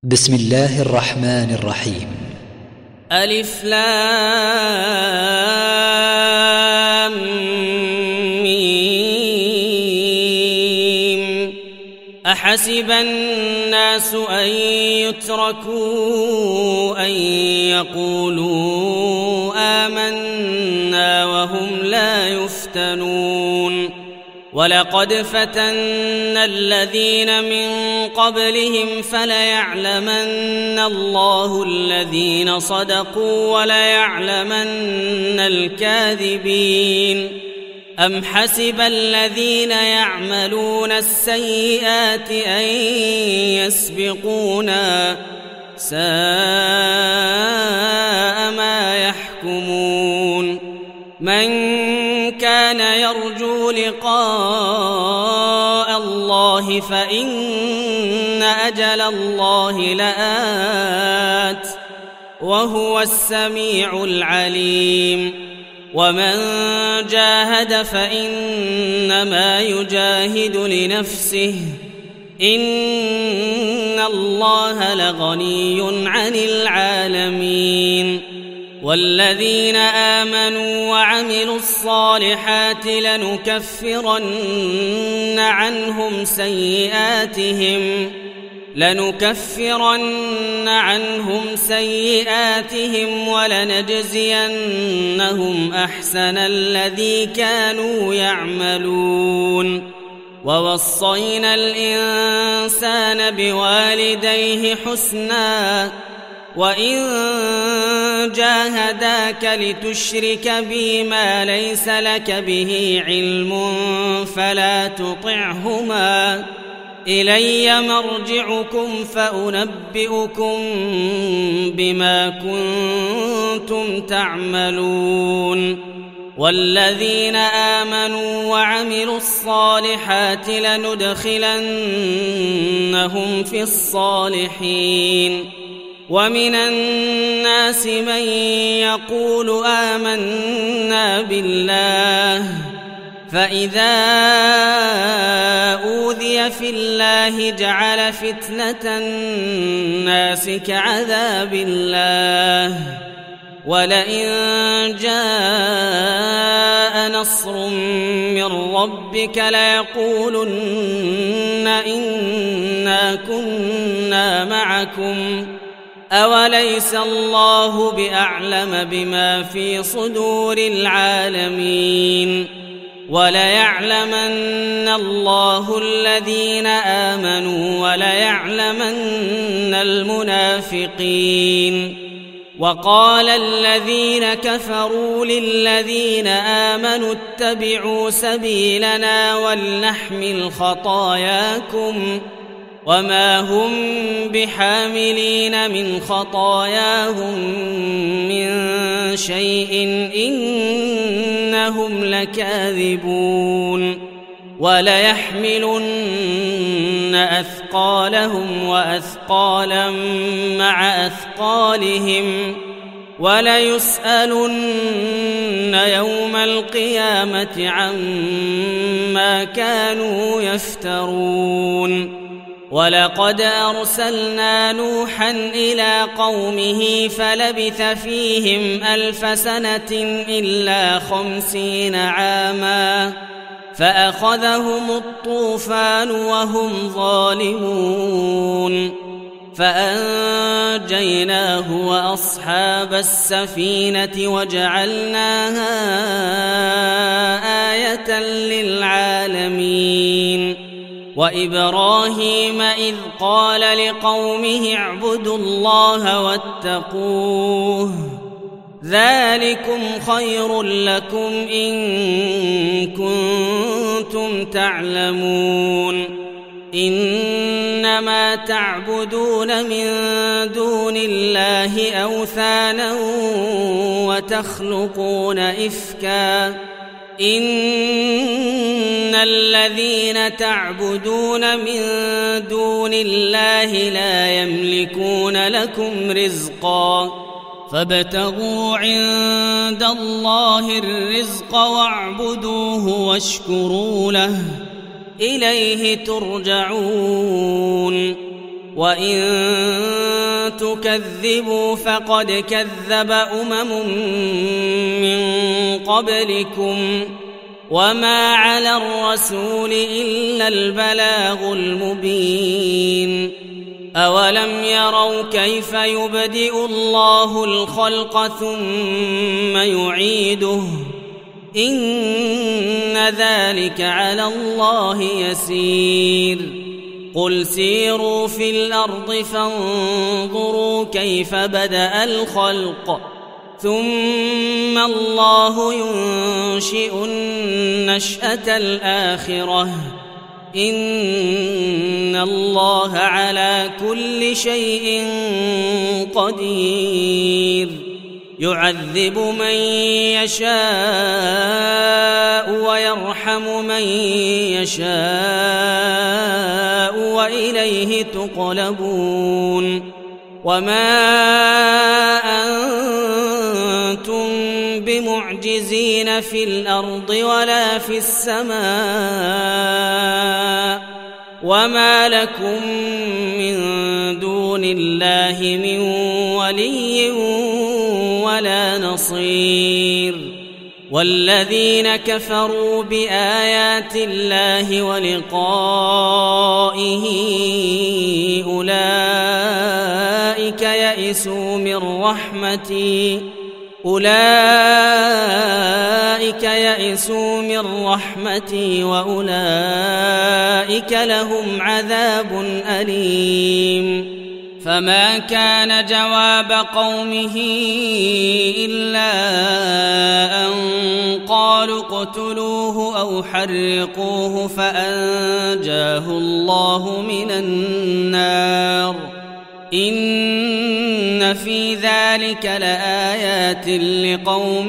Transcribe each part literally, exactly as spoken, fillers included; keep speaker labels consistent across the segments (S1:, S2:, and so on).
S1: بسم الله الرحمن الرحيم.
S2: ألف لام ميم. أحسب الناس أن يتركوا أن يقولوا آمنا وهم لا يفتنون. ولقد فتنا الذين من قبلهم فليعلمن الله الذين صدقوا وليعلمن الكاذبين. أم حسب الذين يعملون السيئات أن يسبقونا ساء ما يحكمون. من كان يرجو لقاء الله فإن أجل الله لآت وهو السميع العليم. ومن جاهد فإنما يجاهد لنفسه إن الله لغني عن العالمين. والذين آمنوا وعملوا الصالحات لنكفرن عنهم سيئاتهم لنكفرن عنهم سيئاتهم ولنجزينهم أحسن الذي كانوا يعملون. ووصينا الإنسان بوالديه حسنا وإن جاهداك لتشرك بي ما ليس لك به علم فلا تطعهما إلي مرجعكم فأنبئكم بما كنتم تعملون. والذين آمنوا وعملوا الصالحات لندخلنهم في الصالحين. ومن الناس من يقول آمنا بالله فإذا أوذي في الله جعل فتنة الناس كعذاب الله ولئن جاء نصر من ربك ليقولن إنا كنا معكم أوليس الله بأعلم بما في صدور العالمين. وليعلمن الله الذين آمنوا وليعلمن المنافقين. وقال الذين كفروا للذين آمنوا اتبعوا سبيلنا ولنحمل خطاياكم وما هم بحاملين من خطاياهم من شيء إنهم لكاذبون. وليحملن أثقالهم وأثقالا مع أثقالهم وليسألن يوم القيامة عما كانوا يفترون. ولقد أرسلنا نوحا إلى قومه فلبث فيهم ألف سنة إلا خمسين عاما فأخذهم الطوفان وهم ظالمون فأنجيناه وأصحاب السفينة وجعلناها آية للعالمين. وإبراهيم إذ قال لقومه اعبدوا الله واتقوه ذلكم خير لكم إن كنتم تعلمون. إنما تعبدون من دون الله أوثانا وتخلقون إفكا إن الذين تعبدون من دون الله لا يملكون لكم رزقا فابتغوا عند الله الرزق واعبدوه واشكروا له إليه ترجعون. وإن تكذبوا فقد كذب أمم من قبلكم وما على الرسول إلا البلاغ المبين أولم يروا كيف يبدئ الله الخلق ثم يعيده إن ذلك على الله يسير قل سيروا في الأرض فانظروا كيف بدأ الخلق ثم الله ينشئ النشأة الآخرة إن الله على كل شيء قدير يعذب من يشاء ويرحم من يشاء وإليه تقلبون وما أنتم بمعجزين في الأرض ولا في السماء وما لكم من دون الله من ولي ولا نصير والذين كفروا بآيات الله ولقائه أولئك يئسوا من رحمتي أولئك يئسوا من رحمتي وأولئك لهم عذاب أليم فما كان جواب قومه إلا أن قالوا اقتلوه أو حرقوه فأنجاه الله من النار إن في ذلك لآيات لقوم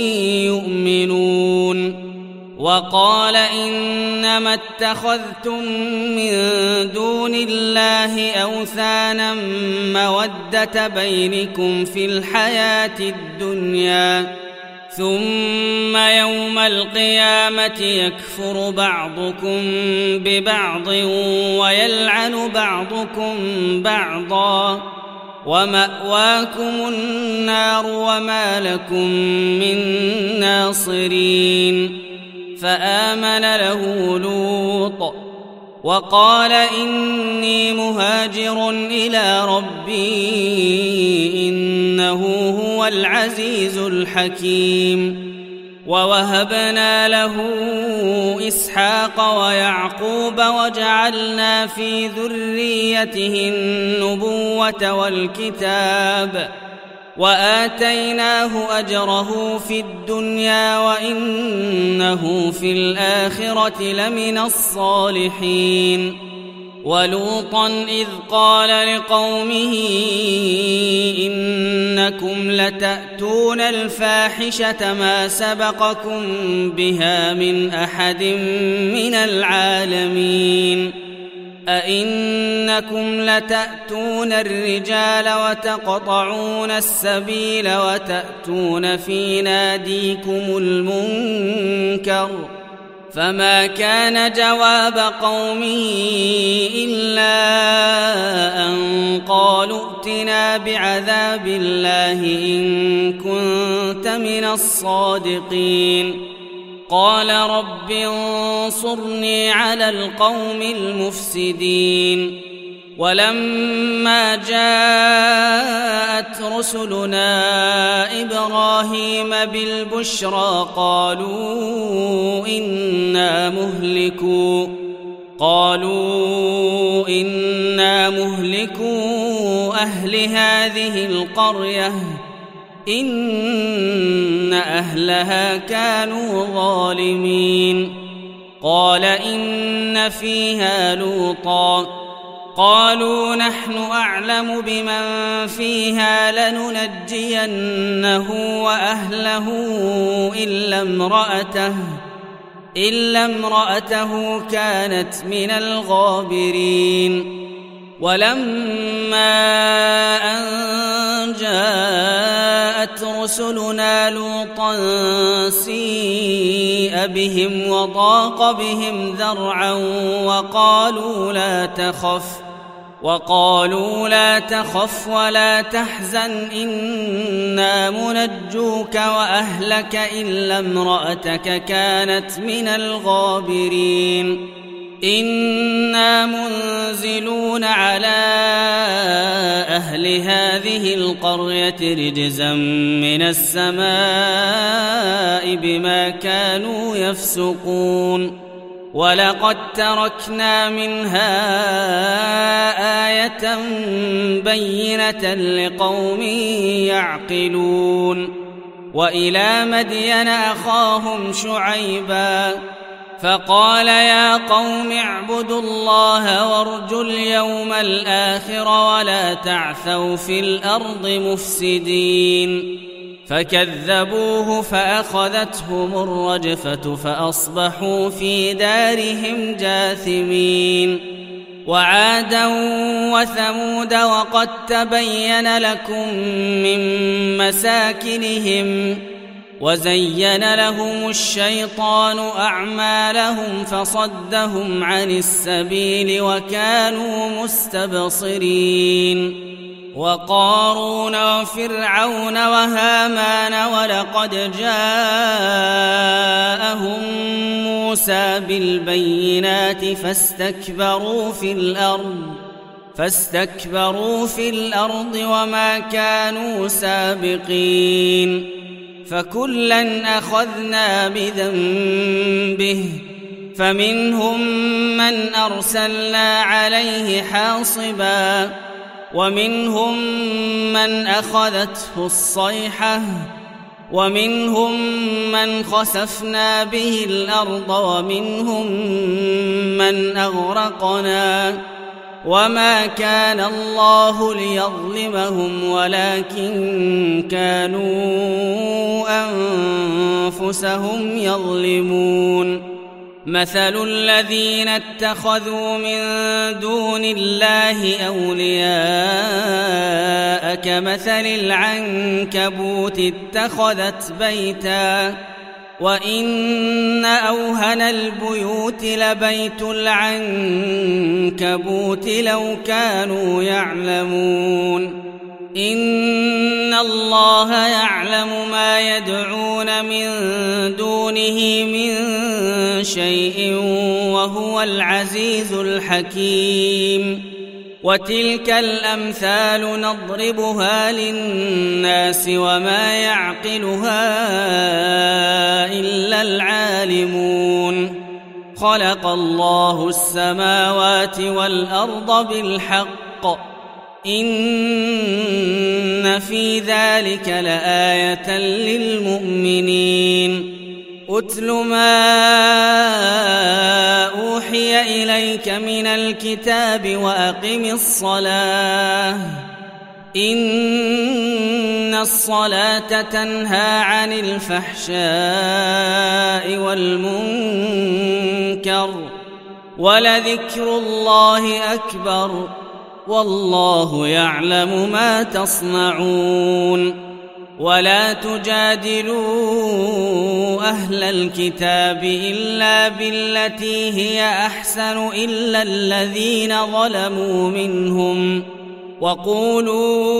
S2: يؤمنون وقال إنما اتخذتم من دون الله أوثانا مودة بينكم في الحياة الدنيا ثم يوم القيامة يكفر بعضكم ببعض ويلعن بعضكم بعضا ومأواكم النار وما لكم من ناصرين فآمن له لوط وقال إني مهاجر إلى ربي إنه هو العزيز الحكيم ووهبنا له إسحاق ويعقوب وجعلنا في ذريته النبوة والكتاب وآتيناه أجره في الدنيا وإنه في الآخرة لمن الصالحين ولوطا إذ قال لقومه إنكم لتأتون الفاحشة ما سبقكم بها من أحد من العالمين أئنكم لتأتون الرجال وتقطعون السبيل وتأتون في ناديكم المنكر فما كان جواب قومه إلا أن قالوا ائتنا بعذاب الله إن كنت من الصادقين قال رب انصرني على القوم المفسدين ولما جاءت رسلنا إبراهيم بالبشرى قالوا إنا مهلكو قالوا إنا مهلكو أهل هذه القرية إن أهلها كانوا ظالمين قال إن فيها لوطا قالوا نحن أعلم بمن فيها لننجينه وأهله إلا امرأته إلا امرأته كانت من الغابرين ولما أن جاءت رسلنا لوطا سيء بهم وضاق بهم ذرعا وقالوا لا تخف وقالوا لا تخف ولا تحزن إنا منجوك وأهلك إلا امرأتك كانت من الغابرين إنا منزلون على أهل هذه القرية رجزا من السماء بما كانوا يفسقون ولقد تركنا منها آية بينة لقوم يعقلون وإلى مدين أخاهم شعيبا فقال يا قوم اعبدوا الله وارجوا اليوم الآخر ولا تعثوا في الأرض مفسدين فكذبوه فأخذتهم الرجفة فأصبحوا في دارهم جاثمين وعادا وثمود وقد تبين لكم من مساكنهم وزين لهم الشيطان أعمالهم فصدهم عن السبيل وكانوا مستبصرين وقارون وفرعون وهامان ولقد جاءهم موسى بالبينات فاستكبروا في الأرض فاستكبروا في الأرض وما كانوا سابقين فكلا أخذنا بذنبه فمنهم من أرسلنا عليه حاصبا ومنهم من أخذته الصيحة ومنهم من خسفنا به الأرض ومنهم من أغرقنا وما كان الله ليظلمهم ولكن كانوا أنفسهم يظلمون مثل الذين اتخذوا من دون الله أولياء كمثل العنكبوت اتخذت بيتا وإن أوهن البيوت لبيت العنكبوت لو كانوا يعلمون إن الله يعلم ما يدعون من دونه من شيء وهو العزيز الحكيم وتلك الأمثال نضربها للناس وما يعقلها إلا العالمون خلق الله السماوات والأرض بالحق إن في ذلك لآية للمؤمنين أتل ما أوحي إليك من الكتاب وأقم الصلاة إن الصلاة تنهى عن الفحشاء والمنكر ولذكر الله أكبر والله يعلم ما تصنعون ولا تجادلوا أهل الكتاب إلا بالتي هي أحسن إلا الذين ظلموا منهم وقولوا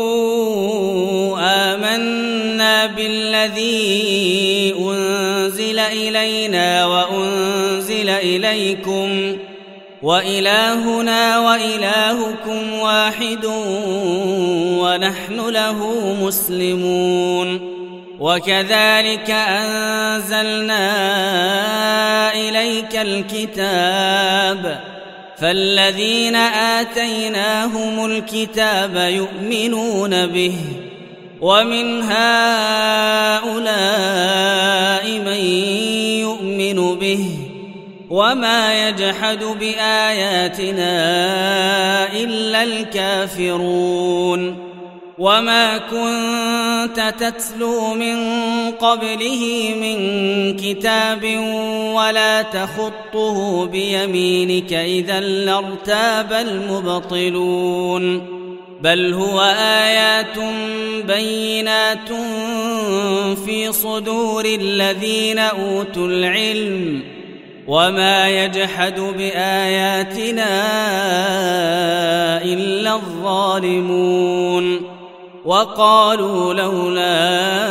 S2: آمنا بالذي أنزل إلينا وأنزل إليكم وإلهنا وإلهكم واحد ونحن له مسلمون وكذلك أنزلنا إليك الكتاب فالذين آتيناهم الكتاب يؤمنون به ومن هؤلاء من يؤمن به وما يجحد بآياتنا إلا الكافرون وما كنت تتلو من قبله من كتاب ولا تخطه بيمينك إذا لارتاب المبطلون بل هو آيات بينات في صدور الذين أوتوا العلم وما يجحد بآياتنا إلا الظالمون وقالوا لولا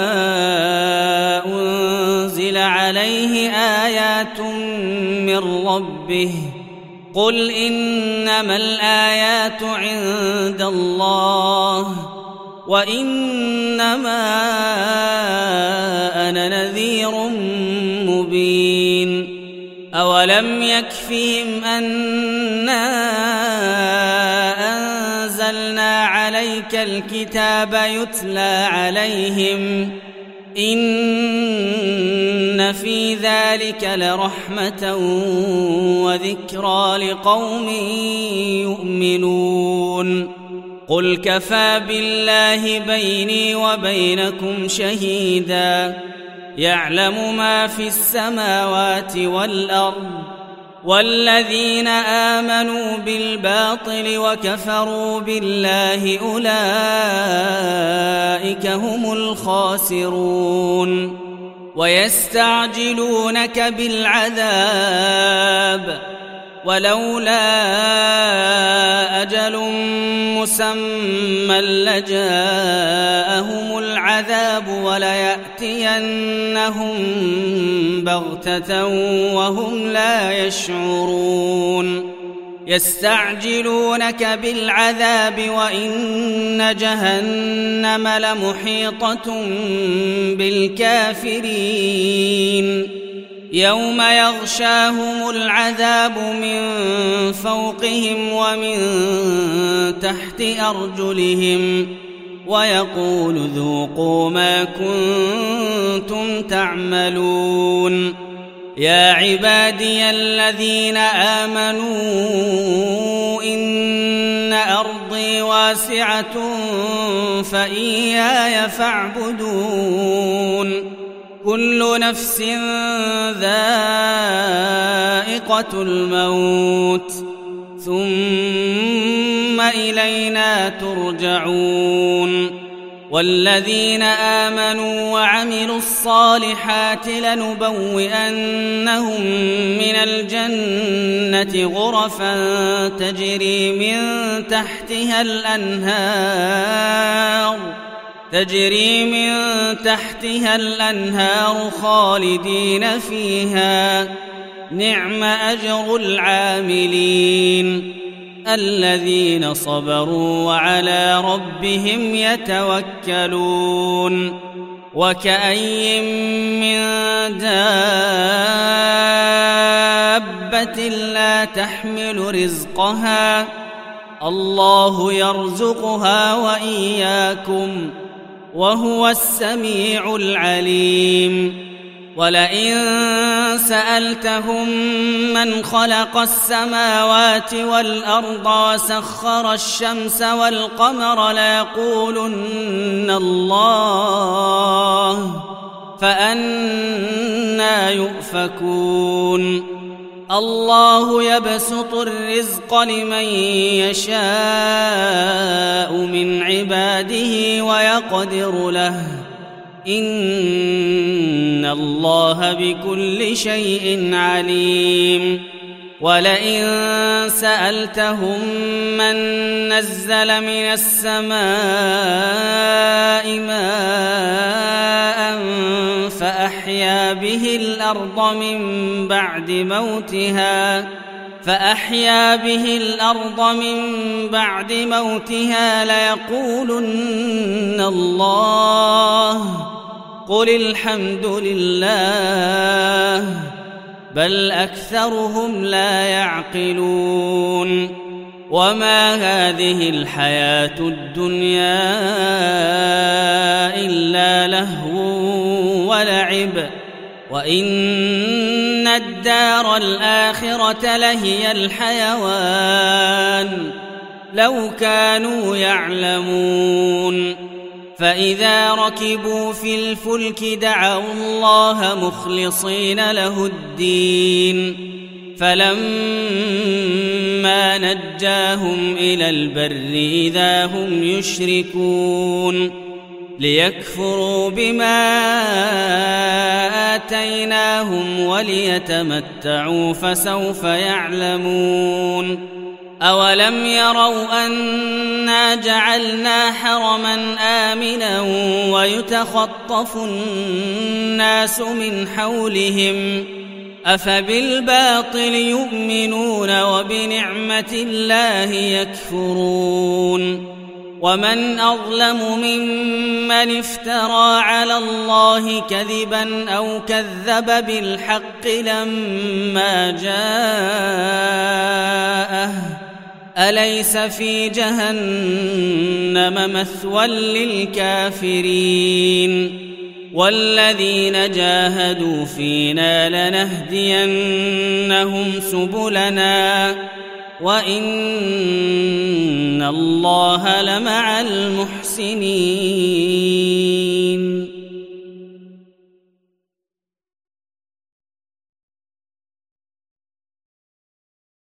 S2: أنزل عليه آيات من ربه قل إنما الآيات عند الله وإنما أنا نذير مبين أولم يكفهم أنا أنزلنا عليك الكتاب يتلى عليهم إن في ذلك لرحمة وذكرى لقوم يؤمنون قل كفى بالله بيني وبينكم شهيدا يعلم ما في السماوات والأرض والذين آمنوا بالباطل وكفروا بالله أولئك هم الخاسرون ويستعجلونك بالعذاب ولولا أجل مسمى لجاءهم العذاب وليأتينهم بغتة وهم لا يشعرون يستعجلونك بالعذاب وإن جهنم لمحيطة بالكافرين يوم يغشاهم العذاب من فوقهم ومن تحت أرجلهم ويقول ذوقوا ما كنتم تعملون يا عبادي الذين آمنوا إن أرضي واسعة فإياي فاعبدون كل نفس ذائقة الموت ثم إلينا ترجعون والذين آمنوا وعملوا الصالحات لنبوئنهم من الجنة غرفا تجري من تحتها الأنهار تجري من تحتها الأنهار خالدين فيها نعم أجر العاملين الذين صبروا وعلى ربهم يتوكلون وكأي من دابة لا تحمل رزقها الله يرزقها وإياكم وهو السميع العليم ولئن سألتهم من خلق السماوات والأرض وسخر الشمس والقمر ليقولن الله فأنى يؤفكون الله يبسط الرزق لمن يشاء من عباده ويقدر له إن الله بكل شيء عليم ولئن سألتهم من نزل من السماء ماء فأحيا به الأرض من بعد موتها فأحيا به الأرض من بعد موتها ليقولن الله قل الحمد لله بل أكثرهم لا يعقلون وما هذه الحياة الدنيا إلا لهو ولعب وإن الدار الآخرة لهي الحيوان لو كانوا يعلمون فإذا ركبوا في الفلك دعوا الله مخلصين له الدين فلما نجاهم إلى البر إذا هم يشركون ليكفروا بما آتيناهم وليتمتعوا فسوف يعلمون أولم يروا أنا جعلنا حرما آمنا ويتخطف الناس من حولهم أفبالباطل يؤمنون وبنعمة الله يكفرون ومن أظلم ممن افترى على الله كذبا أو كذب بالحق لما جاءه أليس في جهنم مثوى للكافرين والذين جاهدوا فينا لنهدينهم سبلنا وإن الله لمع المحسنين.